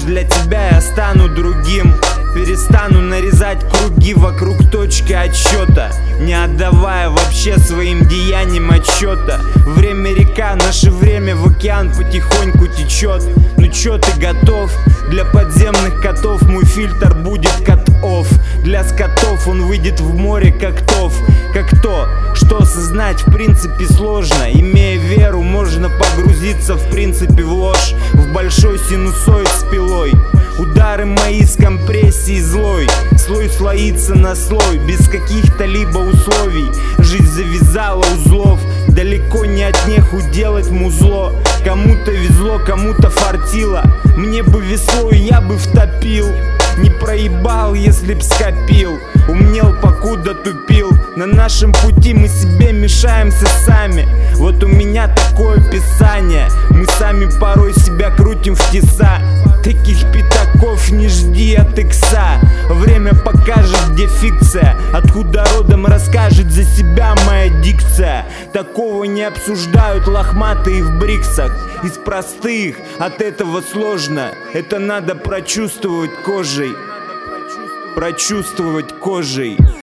для тебя я стану другим. Перестану нарезать круги вокруг точки отсчета, не отдавая вообще своим деяниям отчета. Время река, наше время в океан потихоньку течет. Ну чё, ты готов? Для подземных котов мой фильтр будет кат-офф. Для скотов он выйдет в море как тов. Как то, что осознать в принципе сложно. Имея веру, можно погрузиться в принципе в ложь. В большой синусоид с пилой. Удары мои с компрессией злой. Слой слоится на слой, без каких-то либо условий. Жизнь завязала узлов, далеко не от неху делать музло. Кому-то везло, кому-то фартило. Мне бы весло, и я бы втопил. Не проебал, если б скопил. Умнел, покуда тупил. На нашем пути мы себе мешаемся сами. Вот у меня такое писание. Мы сами порой себя крутим в теса. Таких пятаков не жди от икса. Время покажет, где фикция. Откуда родом, расскажет за себя моя дикция. Такого не обсуждают лохматые в бриксах. Из простых от этого сложно. Это надо прочувствовать кожей. Прочувствовать кожей.